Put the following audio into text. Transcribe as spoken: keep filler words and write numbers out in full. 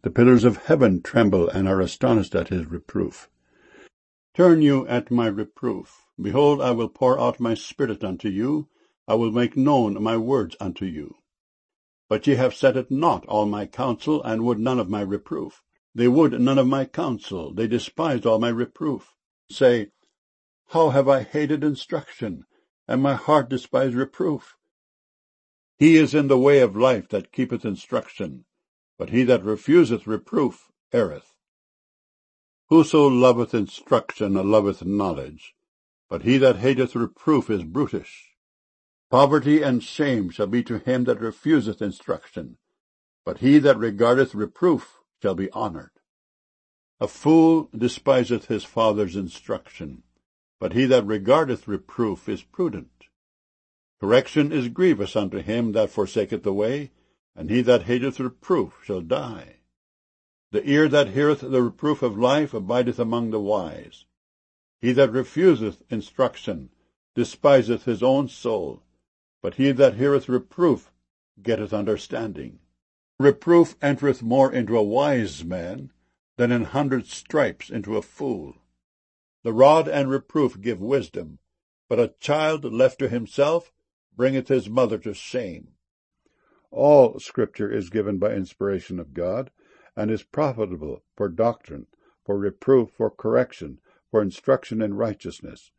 The pillars of heaven tremble and are astonished at his reproof. Turn you at my reproof. Behold, I will pour out my spirit unto you. I will make known my words unto you. But ye have set at naught all my counsel, and would none of my reproof. They would none of my counsel, they despised all my reproof. Say, how have I hated instruction, and my heart despised reproof? He is in the way of life that keepeth instruction, but he that refuseth reproof erreth. Whoso loveth instruction loveth knowledge, but he that hateth reproof is brutish. Poverty and shame shall be to him that refuseth instruction, but he that regardeth reproof shall be honoured. A fool despiseth his father's instruction, but he that regardeth reproof is prudent. Correction is grievous unto him that forsaketh the way, and he that hateth reproof shall die. The ear that heareth the reproof of life abideth among the wise. He that refuseth instruction despiseth his own soul, but he that heareth reproof getteth understanding. Reproof entereth more into a wise man than an hundred stripes into a fool. The rod and reproof give wisdom, but a child left to himself bringeth his mother to shame. All Scripture is given by inspiration of God, and is profitable for doctrine, for reproof, for correction, for instruction in righteousness,